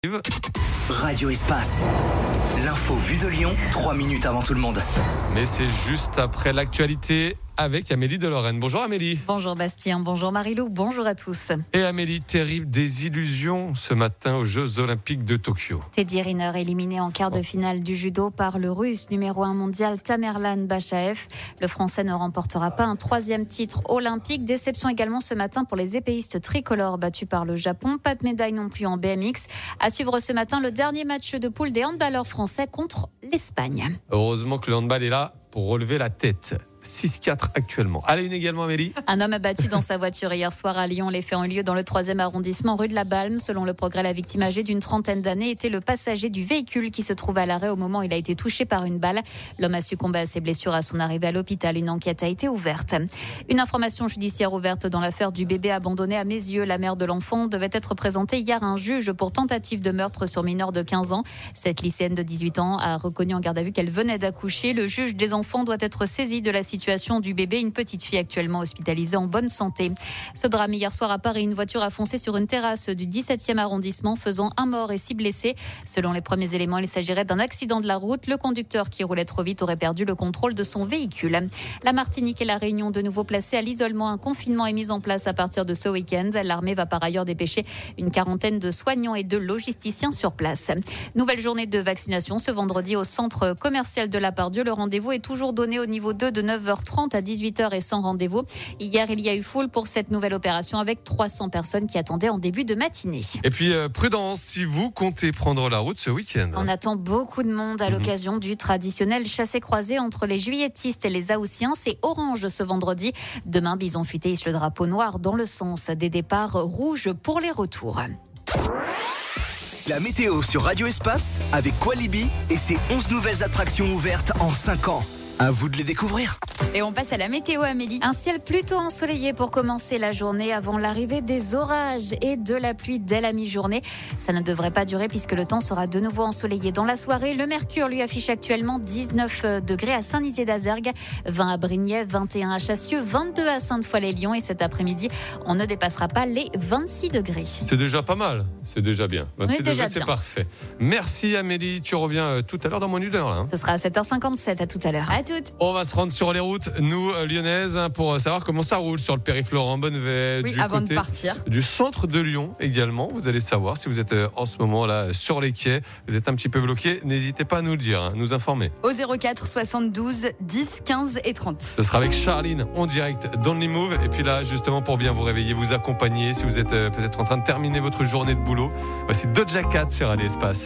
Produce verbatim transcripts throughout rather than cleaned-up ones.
Radio Espace, l'info vue de Lyon, trois minutes avant tout le monde. Mais c'est juste après l'actualité avec Amélie de Lorraine. Bonjour Amélie. Bonjour Bastien, bonjour Marilou, bonjour à tous. Et Amélie, terrible désillusion ce matin aux Jeux Olympiques de Tokyo. Teddy Riner éliminé en quart de finale du judo par le russe numéro un mondial Tamerlan Bashaev. Le français ne remportera pas un troisième titre olympique. Déception également ce matin pour les épéistes tricolores battus par le Japon. Pas de médaille non plus en B M X. À suivre ce matin le dernier match de poule des handballeurs français contre l'Espagne. Heureusement que le handball est là pour relever la tête. six quatre actuellement. Allez, une également Amélie. Un homme abattu dans sa voiture hier soir à Lyon. Les faits ont lieu dans le troisième arrondissement rue de la Balme. Selon le Progrès, la victime âgée d'une trentaine d'années était le passager du véhicule qui se trouvait à l'arrêt au moment où il a été touché par une balle. L'homme a succombé à ses blessures à son arrivée à l'hôpital. Une enquête a été ouverte. Une information judiciaire ouverte dans l'affaire du bébé abandonné à Mézieux. La mère de l'enfant devait être présentée hier à un juge pour tentative de meurtre sur mineur de quinze ans. Cette lycéenne de dix-huit ans a reconnu en garde à vue qu'elle venait d'accoucher. Le juge des enfants doit être saisi de la situation du bébé, une petite fille actuellement hospitalisée en bonne santé. Ce drame hier soir à Paris, une voiture a foncé sur une terrasse du dix-septième arrondissement, faisant un mort et six blessés. Selon les premiers éléments, il s'agirait d'un accident de la route. Le conducteur qui roulait trop vite aurait perdu le contrôle de son véhicule. La Martinique et la Réunion de nouveau placées à l'isolement. Un confinement est mis en place à partir de ce week-end. L'armée va par ailleurs dépêcher une quarantaine de soignants et de logisticiens sur place. Nouvelle journée de vaccination ce vendredi au centre commercial de la Part-Dieu. Le rendez-vous est toujours donné au niveau deux de neuf heures trente à dix-huit heures et sans rendez-vous. Hier, il y a eu foule pour cette nouvelle opération avec trois cents personnes qui attendaient en début de matinée. Et puis, euh, prudence si vous comptez prendre la route ce week-end. On attend beaucoup de monde à mmh. l'occasion du traditionnel chassé-croisé entre les juilletistes et les Haussiens. C'est orange ce vendredi. Demain, Bison Futé hisse le drapeau noir dans le sens des départs rouges pour les retours. La météo sur Radio Espace avec Qualibi et ses onze nouvelles attractions ouvertes en cinq ans. À vous de les découvrir. Et on passe à la météo, Amélie. Un ciel plutôt ensoleillé pour commencer la journée avant l'arrivée des orages et de la pluie dès la mi-journée. Ça ne devrait pas durer puisque le temps sera de nouveau ensoleillé dans la soirée. Le mercure lui affiche actuellement dix-neuf degrés à Saint-Nizier-d'Azergues, vingt à Brignais, vingt et un à Chassieux, vingt-deux à Sainte-Foy-les-Lyons. Et cet après-midi, on ne dépassera pas les vingt-six degrés. C'est déjà pas mal. C'est déjà bien. vingt-six degrés, déjà c'est bien. Parfait. Merci Amélie. Tu reviens tout à l'heure dans moins d'une heure. Là, hein. Ce sera à sept heures cinquante-sept. À tout à l'heure. À toutes. On va se rendre sur les routes, nous, lyonnaises, pour savoir comment ça roule sur le périph' Laurent Bonnevet. Oui, du avant côté de partir. Du centre de Lyon également. Vous allez savoir si vous êtes en ce moment là sur les quais, vous êtes un petit peu bloqué. N'hésitez pas à nous le dire, hein, nous informer. Au zéro quatre soixante-douze dix quinze et trente. Ce sera avec Charline en direct dans le Move. Et puis là, justement, pour bien vous réveiller, vous accompagner, si vous êtes euh, peut-être en train de terminer votre journée de boulot, voici Doja Cat sur Radio Espace.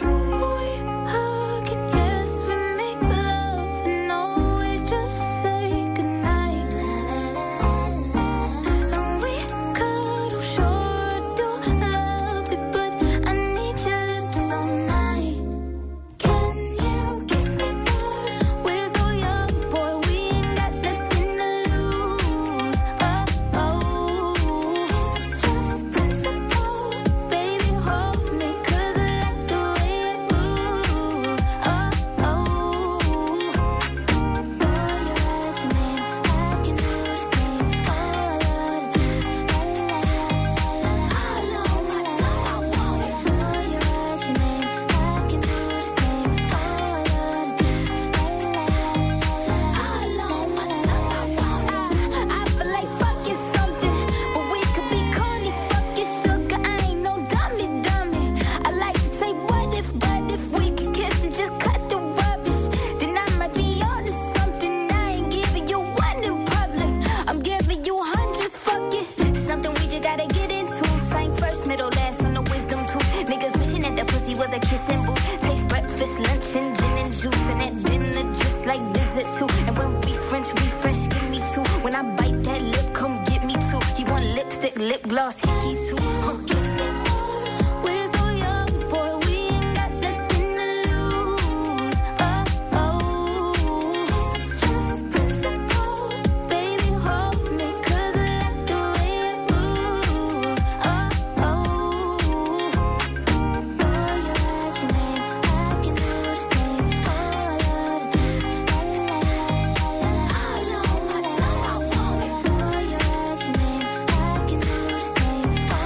Lip gloss, hickeys too. Huh, kiss me. We're so young, boy, we ain't got nothing to lose. Oh, oh, it's just principle. Baby, hold me, 'cause I like the way it moves. Oh, oh, oh, you write your name, I can do the same. Oh, I love the taste. La, la, la, la, la. I know what I want. Oh, you write your name, I can do the same. Oh,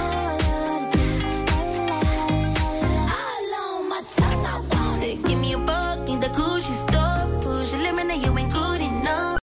Gucci